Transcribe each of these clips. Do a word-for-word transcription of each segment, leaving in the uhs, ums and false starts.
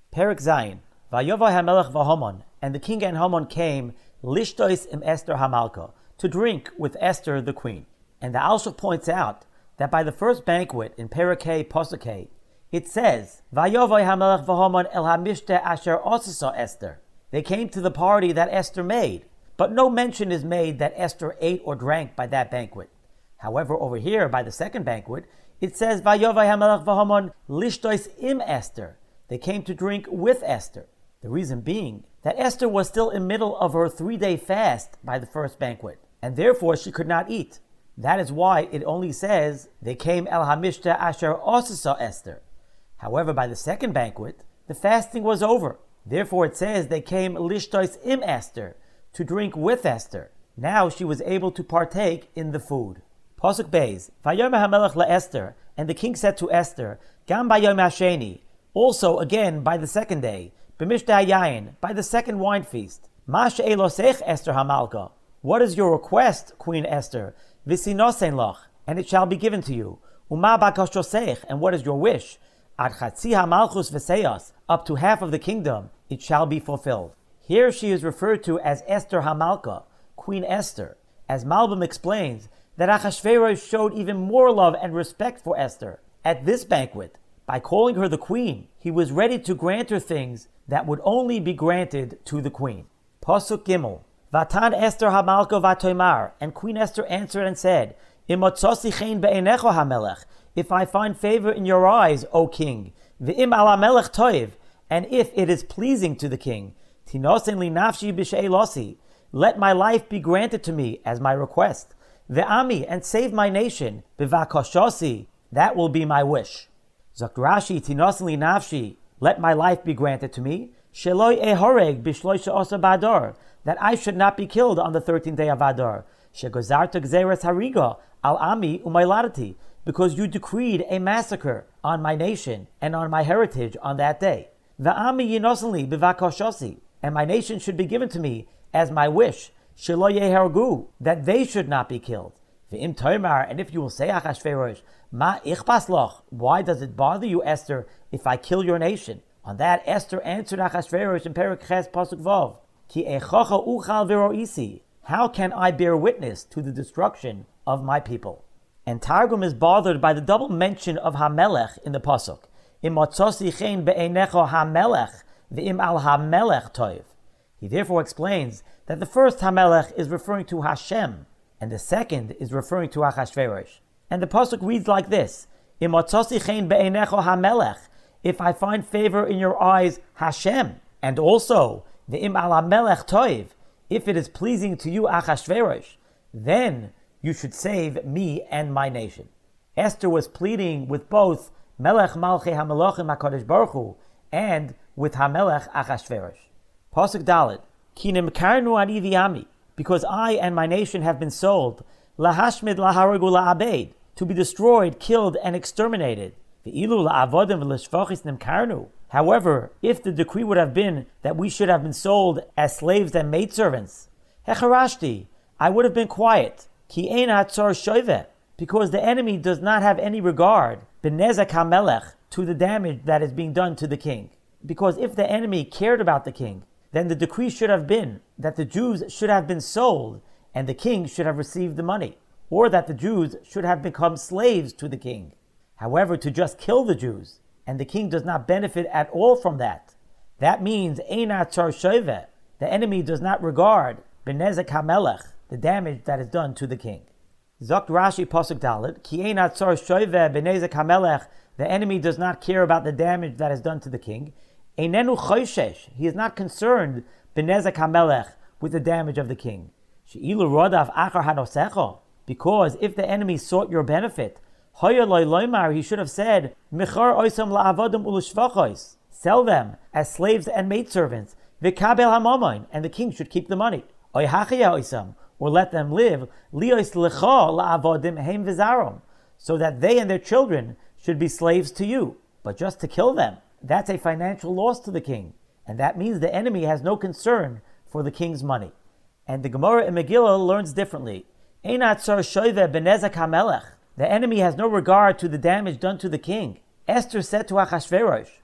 Perek Zayin. Vayovah HaMelech v'Haman, and the king and Haman came lishtois im Esther HaMalka, to drink with Esther the queen. And the Alshach points out that by the first banquet in Perek Hey Pasuk Hey, it says, Vayovah HaMelech v'Haman el HaMishteh asher osasa Esther. They came to the party that Esther made, but no mention is made that Esther ate or drank by that banquet. However, over here, by the second banquet, it says, Vayovah HaMelech v'Haman lishtois im Esther. They came to drink with Esther. The reason being that Esther was still in the middle of her three-day fast by the first banquet, and therefore she could not eat. That is why it only says, they came el hamishta asher osasa Esther. However, by the second banquet, the fasting was over. Therefore it says they came lishtois im Esther, to drink with Esther. Now she was able to partake in the food. Pasuk Beis, Vayomer HaMelech LaEsther, and the king said to Esther, Gam bayom hasheni, also again by the second day, b'mishteh hayayin, by the second wine feast. Ma she'elosech Esther HaMalka, what is your request, Queen Esther? V'sinosen loch, and it shall be given to you. Uma bakashosech, and what is your wish? Ad chatzi hamalchus v'seyas, up to half of the kingdom, it shall be fulfilled. Here she is referred to as Esther HaMalka, Queen Esther, as Malbim explains that Achashverosh showed even more love and respect for Esther at this banquet. By calling her the queen, he was ready to grant her things that would only be granted to the queen. Pasuk Gimel. Vatan Esther HaMalka vatoimar, and Queen Esther answered and said, Imotzasi chen be'enecho HaMelech, if I find favor in your eyes, O king, ve'im al HaMelech toiv, and if it is pleasing to the king, tinosen li nafshi b'she'elosi, let my life be granted to me as my request, ve'ami, and save my nation, b'vakoshosi, that will be my wish. Zok Rashi, tinosen li nafshi, let my life be granted to me, sheloi ehoreg b'shloisha osa badar, that I should not be killed on the thirteenth day of Adar, shegozarta gzeres hariga al ami umayladati, because you decreed a massacre on my nation and on my heritage on that day. Va'ami yinosenli b'vakoshosi, and my nation should be given to me as my wish, shelo yehargu, that they should not be killed. V'im toimar, and if you will say, Achashverosh, ma ichpas loch, why does it bother you, Esther, if I kill your nation? On that, Esther answered Achashverosh in Perek Ches Pasuk Vav, Ki echocha uchal v'roisi, how can I bear witness to the destruction of my people? And Targum is bothered by the double mention of Hamelech in the Pasuk. Im motzosi chen be'enecho Hamelech, v'im al Hamelech toiv. He therefore explains that the first Hamelech is referring to Hashem, and the second is referring to Achashverosh. And the Pasuk reads like this, Im motzosi chen be'enecho Hamelech, if I find favor in your eyes, Hashem, and also V'im al HaMelech toiv, if it is pleasing to you, Achashverosh, then you should save me and my nation. Esther was pleading with both Melech Malchei HaMelachim HaKadosh Baruch Hu and with HaMelech Achashverosh. Pasuk Dalet, Ki nimkarnu ani v'yami, because I and my nation have been sold, lahashmid laharagu la'abed, to be destroyed, killed, and exterminated. V'ilu la'avodim v'lishvachis nimkarnu. However, if the decree would have been that we should have been sold as slaves and maidservants, hecharashti, I would have been quiet, ki ein hatzor shoiveh, because the enemy does not have any regard, b'nezak hamelech, to the damage that is being done to the king. Because if the enemy cared about the king, then the decree should have been that the Jews should have been sold and the king should have received the money, or that the Jews should have become slaves to the king. However, to just kill the Jews, and the king does not benefit at all from that, that means ein hatzor shoiveh, the enemy does not regard b'nezak hamelech, the damage that is done to the king. Zok Rashi Pasuk Dalet, Ki ein hatzor shoiveh b'nezak hamelech, the enemy does not care about the damage that is done to the king. Einenu choishesh, he is not concerned b'nezak hamelech, with the damage of the king. She'ilu rodav achar hanosecho, because if the enemy sought your benefit, hoya loy loymar, he should have said, Michar oisam la'avodim ulishvachos, sell them as slaves and maidservants, v'kabel hamomain, and the king should keep the money. Oy hachaya oisam, or let them live, lios lecha la'avodim heim v'zarom, so that they and their children should be slaves to you. But just to kill them, that's a financial loss to the king, and that means the enemy has no concern for the king's money. And the Gemara in Megillah learns differently. Ein hatzor shoiveh b'nezak hamelech, the enemy has no regard to the damage done to the king. Esther said to Achashverosh,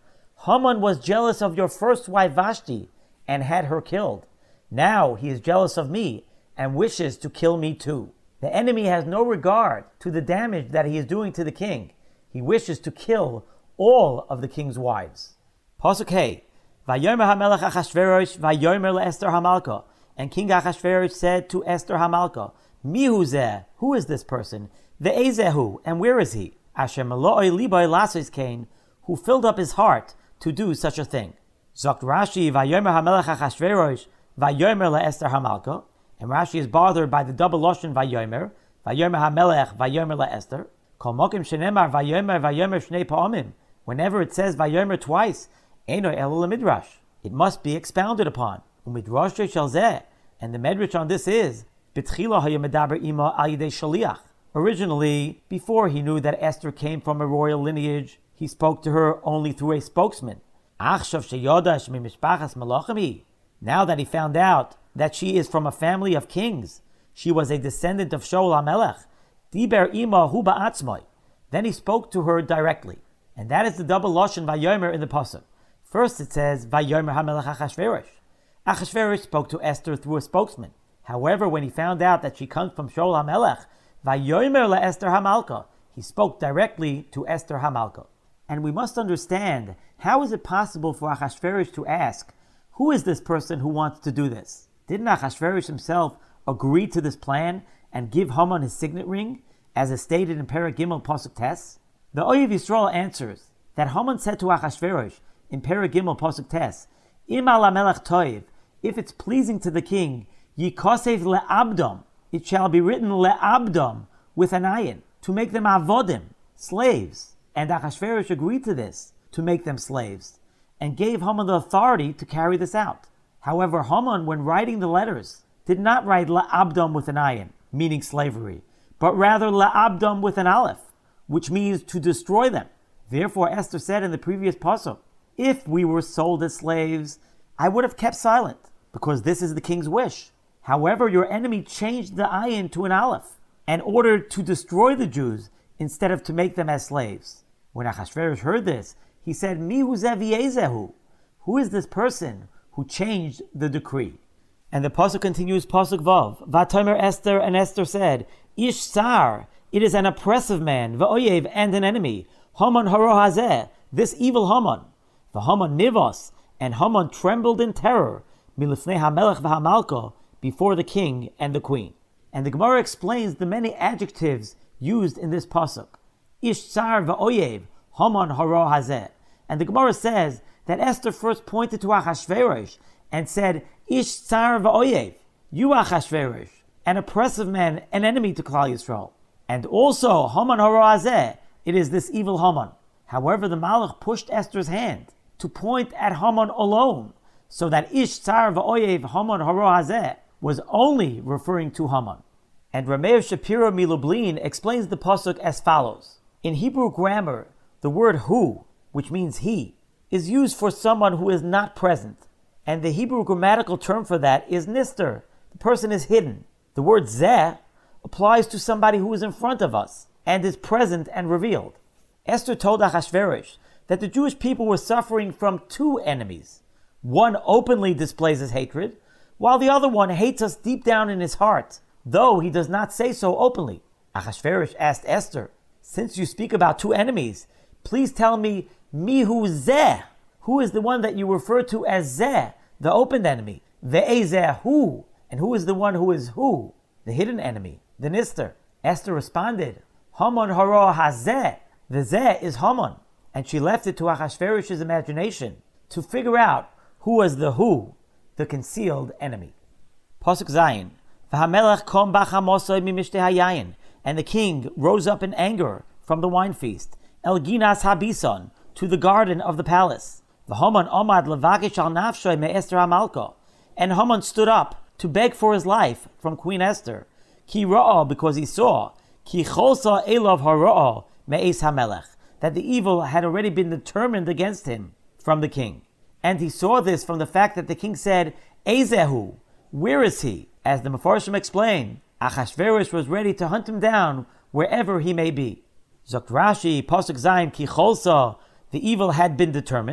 Haman was jealous of your first wife Vashti and had her killed. Now he is jealous of me and wishes to kill me too. The enemy has no regard to the damage that he is doing to the king. He wishes to kill all of the king's wives. Pasuk Hey, Vayomer HaMelech Achashverosh Vayomer LeEsther HaMalka. And King Achashverosh said to Esther HaMalka, Mihu zeh, who is this person? Ve'ezehu, and where is he? Asher Melo'oi Liboy Lasos Kain, who filled up his heart to do such a thing. Zokt Rashi, Vayomer HaMelech Achashverosh Vayomer LeEsther HaMalka. And Rashi is bothered by the double lashon Vayomer, Vayomer HaMelech Vayomer LeEsther. Kol mokim shenemar Vayomer Vayomer Shnei Pa'amim. Whenever it says Vayomer twice, Eino Elo Midrash. It must be expounded upon. Umidrash shel zeh, and the medrash on this is B'tchila hayomedaber ima al yidei shaliach. Originally, before he knew that Esther came from a royal lineage, he spoke to her only through a spokesman. Achshav sheyodash mimishpachas malachim. Now that he found out that she is from a family of kings, she was a descendant of Shaul HaMelech. Diber ima hu ba'atzmai. Then he spoke to her directly, and that is the double lashon Vayomer in the pasuk. First it says Vayomer HaMelech Achashverosh. Achashverosh spoke to Esther through a spokesman. However, when he found out that she comes from Shaul HaMelech, Vayomer LeEsther HaMalka, he spoke directly to Esther HaMalka. And we must understand, how is it possible for Achashverosh to ask, who is this person who wants to do this? Didn't Achashverosh himself agree to this plan and give Haman his signet ring, as is stated in Perek Gimel Pasuk Tes? The Oyev Yisrael answers that Haman said to Achashverosh in Perek Gimel Pasuk Tes, Im ala melech toiv, if it's pleasing to the king, yikosev le'abdom, it shall be written le'abdom with an ayin, to make them avodim, slaves. And Achashverosh agreed to this, to make them slaves, and gave Haman the authority to carry this out. However, Haman, when writing the letters, did not write le'abdom with an ayin, meaning slavery, but rather le'abdom with an aleph, which means to destroy them. Therefore, Esther said in the previous pasuk, if we were sold as slaves, I would have kept silent, because this is the king's wish. However, your enemy changed the ayin to an aleph, and ordered to destroy the Jews instead of to make them as slaves. When Achashverosh heard this, he said, Mihu zeh v'yezehu? Who is this person who changed the decree? And the pasuk continues, pasuk vav. Vatomer Esther, and Esther said, Ish sar, it is an oppressive man, v'oyev, and an enemy. Haman haro hazeh, this evil Haman. V'Haman nivos, and Haman trembled in terror, milifnei hamelech v'hamalka, before the king and the queen. And the Gemara explains the many adjectives used in this pasuk. Ish tsar v'oyev, Haman haro hazeh. And the Gemara says that Esther first pointed to Achashverosh and said, Ish tsar v'oyev, you Achashverosh, an oppressive man, an enemy to Klal Yisrael. And also, Haman haro hazeh, it is this evil Haman. However, the Malach pushed Esther's hand to point at Haman alone, so that Ish tsar v'oyev Haman haro hazeh was only referring to Haman. And Rameir Shapiro Milublin explains the pasuk as follows. In Hebrew grammar, the word hu, which means he, is used for someone who is not present. And the Hebrew grammatical term for that is nister. The person is hidden. The word zeh applies to somebody who is in front of us and is present and revealed. Esther told Achashverosh that the Jewish people were suffering from two enemies. One openly displays his hatred, while the other one hates us deep down in his heart, though he does not say so openly. Achashverosh asked Esther, since you speak about two enemies, please tell me, mihu zeh, who is the one that you refer to as zeh, the opened enemy, ve'ezeh hu, and who is the one who is who, the hidden enemy, the nister. Esther responded, Haman haro hazeh, the zeh is Haman, and she left it to Achashverosh's imagination to figure out who was the who, the concealed enemy. Pasuk Zayin, V'hamelech kom b'chamosoi mimishtei hayayin, and the king rose up in anger from the wine feast, El Ginas Habison, to the garden of the palace. V'Haman omad levakish al nafshoy me Esther HaMalka, and Haman stood up to beg for his life from Queen Esther, ki ra'ah, because he saw, ki cholsa elov hara'ah me'es hamelech, that the evil had already been determined against him from the king. And he saw this from the fact that the king said, Ezehu, where is he? As the Mefarshim explain, Achashverosh was ready to hunt him down wherever he may be. Zokt Rashi, Pasuk Zayin, Ki Cholsa, the evil had been determined.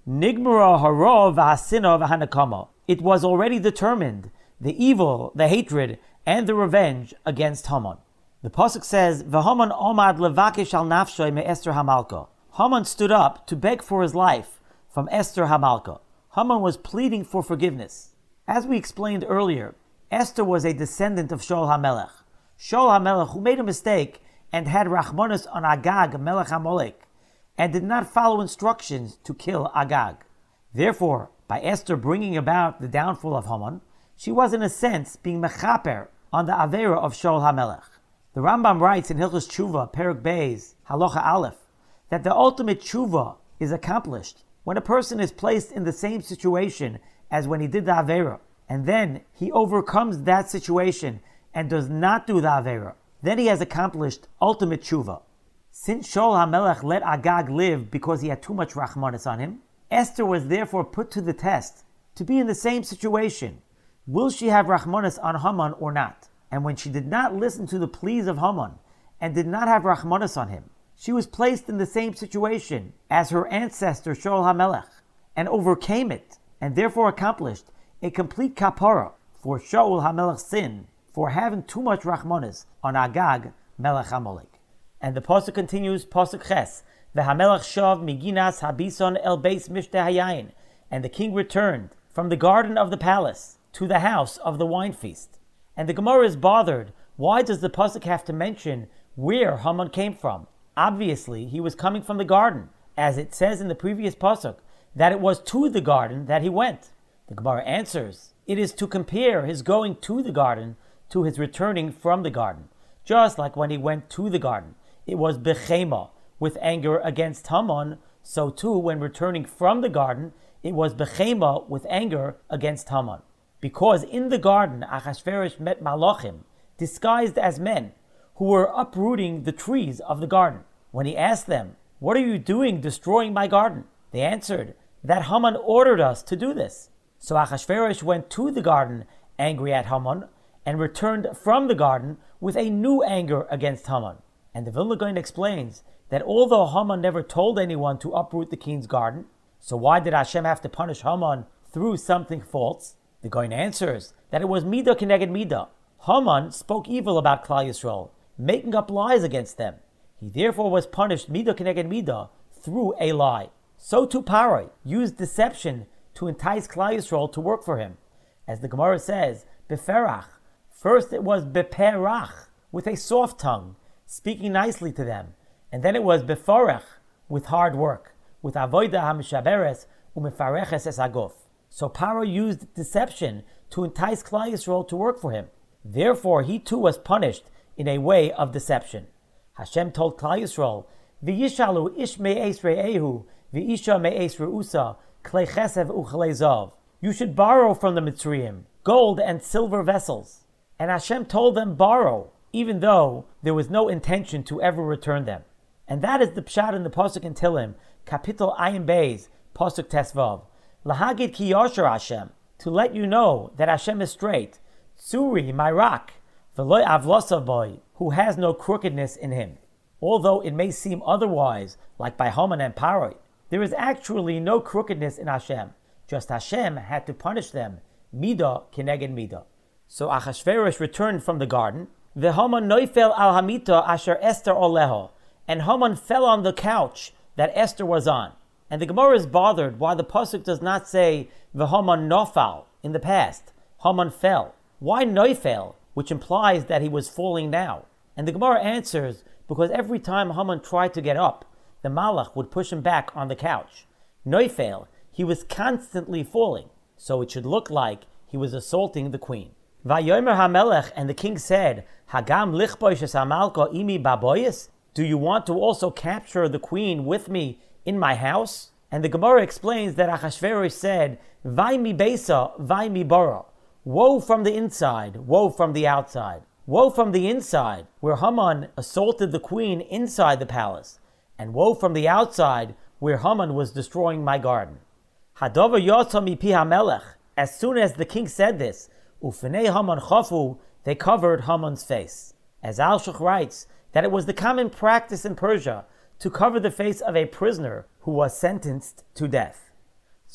Nigmara haro v'hasina v'hanakama. It was already determined, the evil, the hatred, and the revenge against Haman. The pasuk says, "V'Haman omad levakesh al nafshay me Esther Hamalka." Haman stood up to beg for his life from Esther Hamalka. Haman was pleading for forgiveness. As we explained earlier, Esther was a descendant of Shaul HaMelech. Shaul HaMelech, who made a mistake and had Rachmanis on Agag, Melech HaMolech, and did not follow instructions to kill Agag. Therefore, by Esther bringing about the downfall of Haman, she was in a sense being mechaper on the Avera of Shaul HaMelech. The Rambam writes in Hilchos Tshuva, Perek Beis, Halacha Aleph, that the ultimate tshuva is accomplished when a person is placed in the same situation as when he did the Avera, and then he overcomes that situation and does not do the Avera. Then he has accomplished ultimate tshuva. Since Shaul HaMelech let Agag live because he had too much Rachmanis on him, Esther was therefore put to the test to be in the same situation. Will she have Rachmanis on Haman or not? And when she did not listen to the pleas of Haman and did not have Rachmanis on him, she was placed in the same situation as her ancestor Shaul HaMelech and overcame it, and therefore accomplished a complete kapara for Shaul HaMelech's sin for having too much Rachmanis on Agag, Melech HaMolech. And the pasuk continues, pasuk ches, v'hamelech shav miginas habison el beis mishteh hayayin, and the king returned from the garden of the palace to the house of the wine feast. And the Gemara is bothered. Why does the pasuk have to mention where Haman came from? Obviously, he was coming from the garden, as it says in the previous pasuk that it was to the garden that he went. The Gemara answers, it is to compare his going to the garden to his returning from the garden. Just like when he went to the garden, it was bechema, with anger against Haman, so too when returning from the garden, it was bechema, with anger against Haman. Because in the garden, Achashverosh met malachim, disguised as men, who were uprooting the trees of the garden. When he asked them, "What are you doing destroying my garden?" they answered, "That Haman ordered us to do this." So Achashverosh went to the garden angry at Haman, and returned from the garden with a new anger against Haman. And the Vilna Gaon explains that although Haman never told anyone to uproot the king's garden, so why did Hashem have to punish Haman through something false? The Gaon answers that it was Midah Keneged Midah. Haman spoke evil about Klal Yisrael, making up lies against them. He therefore was punished Midah Keneged Midah through a lie. So too Paroi used deception to entice Klal Yisrael to work for him. As the Gemara says, Beferach, first it was Beperach, with a soft tongue, speaking nicely to them, and then it was Beforech, with hard work, with Avoida HaMishaberes u'Mefareches es Agof. So Paro used deception to entice Klal Yisrael to work for him. Therefore, he too was punished in a way of deception. Hashem told Klal Yisrael, "V'yishalu ish me'es re'ehu, v'isha me'es re'usa, klei chesev u'chlei zav." You should borrow from the Mitzrayim gold and silver vessels. And Hashem told them borrow, even though there was no intention to ever return them. And that is the pshat in the pasuk in Tehillim, Kapitel Ayin Beis, pasuk Tesvav. Lahagid ki yasher Hashem, to let you know that Hashem is straight. Tsuri, my rock, v'loy avlosav boy, who has no crookedness in him. Although it may seem otherwise, like by Haman and Paroi, there is actually no crookedness in Hashem. Just Hashem had to punish them, Midah Keneged Midah. So Achashverosh returned from the garden, V'Haman noifel al hamita asher Esther oleho, and Haman fell on the couch that Esther was on. And the Gemara is bothered why the pasuk does not say V'Haman nofal in the past. Haman fell. Why noifel, which implies that he was falling now? And the Gemara answers, because every time Haman tried to get up, the Malach would push him back on the couch. Noifel, he was constantly falling, so it should look like he was assaulting the queen. Vayomer HaMelech, and the king said, Hagam lichboishes hamalka imi baboyes? Do you want to also capture the queen with me in my house? And the Gemara explains that Achashverosh said, Vai mi besa, vai mi bara. Woe from the inside, woe from the outside. Woe from the inside, where Haman assaulted the queen inside the palace, and woe from the outside, where Haman was destroying my garden. Hadover yotza mipi hamelech. As soon as the king said this, ufnei Haman chafu, they covered Haman's face. As Alshach writes, that it was the common practice in Persia to cover the face of a prisoner who was sentenced to death.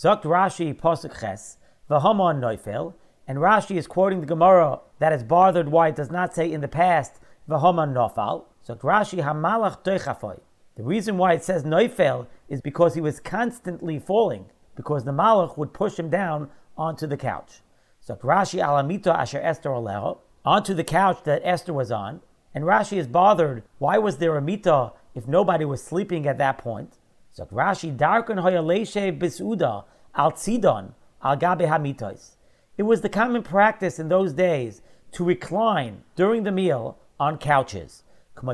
Zokt Rashi Pasuk Ches, V'Haman Noifel, and Rashi is quoting the Gemara that is bothered why it does not say in the past V'Haman Nofal. Zokt Rashi Hamalach Doichafoy. The reason why it says Noifel is because he was constantly falling, because the Malach would push him down onto the couch. Zokt Rashi Alamito Asher Esther Aleho, onto the couch that Esther was on. And Rashi is bothered, why was there a mita if nobody was sleeping at that point? So Rashi, Darkon Hoyaleshe Bisuda Al Tzidon Al Gabe Hamitos. It was the common practice in those days to recline during the meal on couches.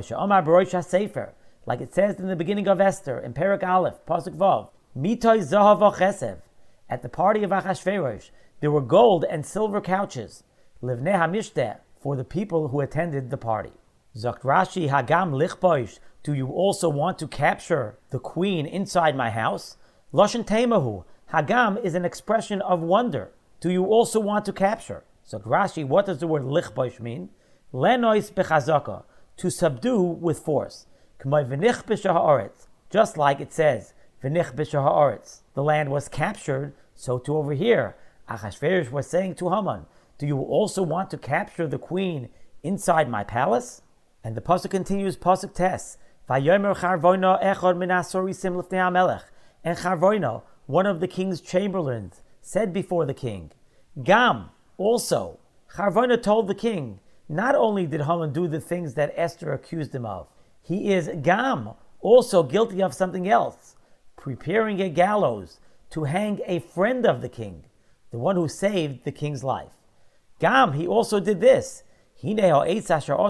Like it says in the beginning of Esther, in Perek Aleph, Pasuk Vav, Mitoy Zahav Chesev. At the party of Achashverosh, there were gold and silver couches, Livnei HaMishteh, for the people who attended the party. Zokt Rashi Hagam Lichboish, do you also want to capture the queen inside my house? Loshen Temahu, Hagam is an expression of wonder. Do you also want to capture? Zokt Rashi, what does the word Lichboish mean? Lenois bechazaka, to subdue with force. K'may v'nich b'shah ha'aretz, just like it says, v'nich b'shah ha'aretz, the land was captured, so too over here. Achashverosh was saying to Haman, do you also want to capture the queen inside my palace? And the pasuk continues, pasuk tes, Vayomer Charvoino echad min asorisim lifnei hamelech. And Charvoino, one of the king's chamberlains, said before the king, Gam, also. Charvoino told the king, not only did Haman do the things that Esther accused him of, he is Gam, also guilty of something else, preparing a gallows to hang a friend of the king, the one who saved the king's life. Gam, he also did this. Here is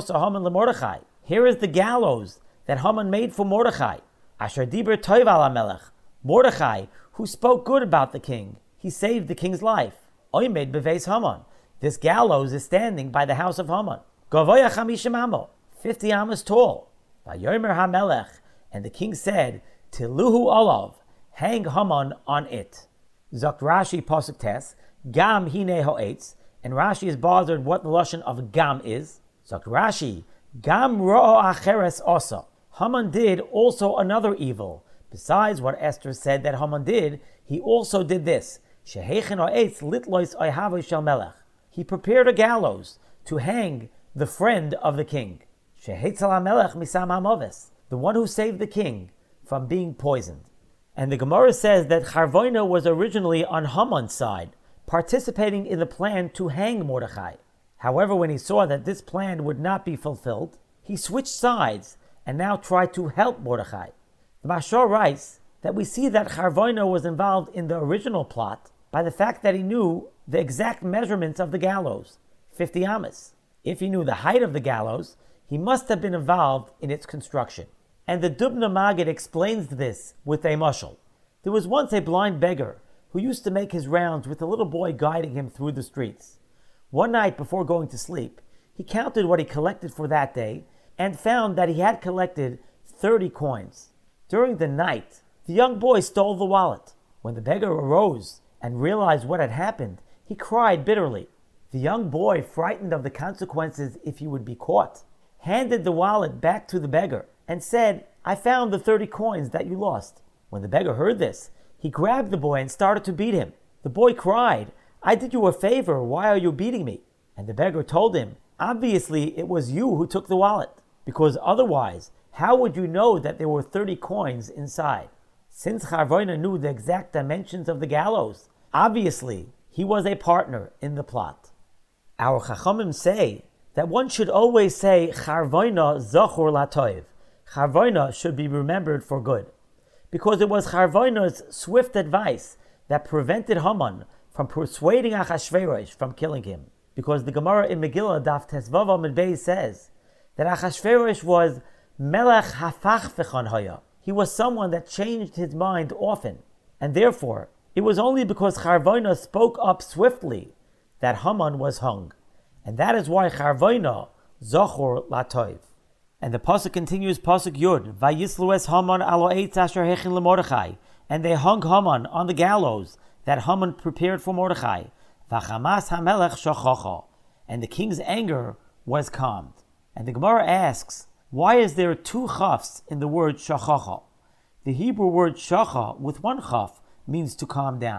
the gallows that Haman made for Mordechai. Asher diber toiv al hamelech. Mordechai, who spoke good about the king. He saved the king's life. Oimed beveis Haman. This gallows is standing by the house of Haman. Gavoya chamishim amo, fifty amos tall. Vayomer hamelech, and the king said, Tiluhu olav, hang Haman on it. Zokt Rashi pasuk tes, Gam hine ho'etz. And Rashi is bothered what the lashon of Gam is. Zokt Rashi, Gam ro'o acheres osa. Haman did also another evil. Besides what Esther said that Haman did, he also did this. Shehechen ha'etz litlois oihavoy shel melech. He prepared a gallows to hang the friend of the king. Shehetzel hamelech misam hamoves, the one who saved the king from being poisoned. And the Gemara says that Charvoino was originally on Haman's side, participating in the plan to hang Mordechai. However, when he saw that this plan would not be fulfilled, he switched sides and now tried to help Mordechai. The Mashal writes that we see that Charvoino was involved in the original plot by the fact that he knew the exact measurements of the gallows, fifty amos. If he knew the height of the gallows, he must have been involved in its construction. And the Dubna Maggid explains this with a mashal. There was once a blind beggar who used to make his rounds with a little boy guiding him through the streets. One night before going to sleep, he counted what he collected for that day and found that he had collected thirty coins. During the night, the young boy stole the wallet. When the beggar arose and realized what had happened, he cried bitterly. The young boy, frightened of the consequences if he would be caught, handed the wallet back to the beggar and said, I found the thirty coins that you lost. When the beggar heard this, he grabbed the boy and started to beat him. The boy cried, I did you a favor, why are you beating me? And the beggar told him, obviously it was you who took the wallet, because otherwise, how would you know that there were thirty coins inside? Since Charvoino knew the exact dimensions of the gallows, obviously he was a partner in the plot. Our Chachamim say that one should always say Charvoino Zachor Latoiv. Charvoino should be remembered for good, because it was Charvoino's swift advice that prevented Haman from persuading Achashverosh from killing him. Because the Gemara in Megillah Daf Tesvav Amud Beis says that Achashverosh was Melech Hafach V'chan Haya. He was someone that changed his mind often, and therefore it was only because Charvoino spoke up swiftly that Haman was hung, and that is why Charvoino Zachor Latoiv. And the pasuk continues, pasuk Yud, Vayislu es Haman alo eitz asher hechin leMordechai, and they hung Haman on the gallows that Haman prepared for Mordechai. Vachamas hamelech shachacha, and the king's anger was calmed. And the Gemara asks, why is there two chafs in the word shachacha? The Hebrew word shacha with one chaf means to calm down.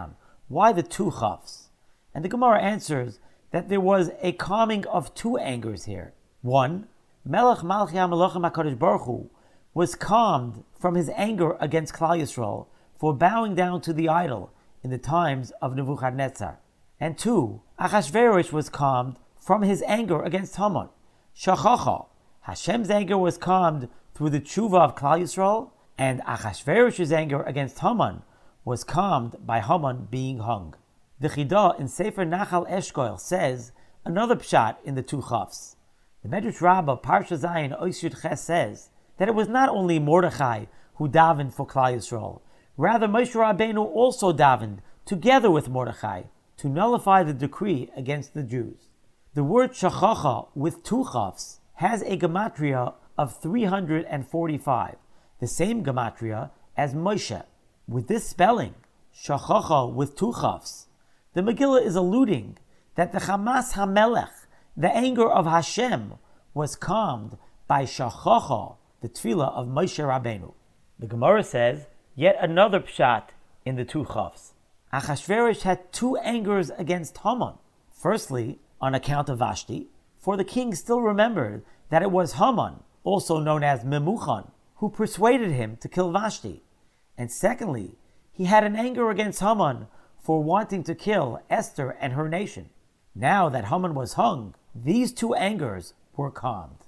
Why the two chafs? And the Gemara answers that there was a calming of two angers here. One, Melech Malchi HaMelachim HaKadosh Baruch Hu was calmed from his anger against Klal Yisrael for bowing down to the idol in the times of Nebuchadnezzar. And two, Achashverosh was calmed from his anger against Haman. Shachacha, Hashem's anger was calmed through the tshuva of Klal Yisrael, and Achashverosh's anger against Haman was calmed by Haman being hung. The Chidah in Sefer Nachal Eshkoel says another pshat in the two chafs. The Medrash Rabbah Parsha Zayin Ois Yud Ches says that it was not only Mordechai who davened for Klal Yisrael, rather Moshe Rabbeinu also davened together with Mordechai to nullify the decree against the Jews. The word shachacha with two chafs has a gematria of three hundred forty-five, the same gematria as Moshe. With this spelling, shachacha with two chafs, the Megillah is alluding that the Chamas HaMelech, the anger of Hashem, was calmed by shachacha, the tefillah of Moshe Rabbeinu. The Gemara says yet another pshat in the two chafs. Achashverosh had two angers against Haman. Firstly, on account of Vashti, for the king still remembered that it was Haman, also known as Memuchan, who persuaded him to kill Vashti. And secondly, he had an anger against Haman for wanting to kill Esther and her nation. Now that Haman was hung, these two angers were calmed.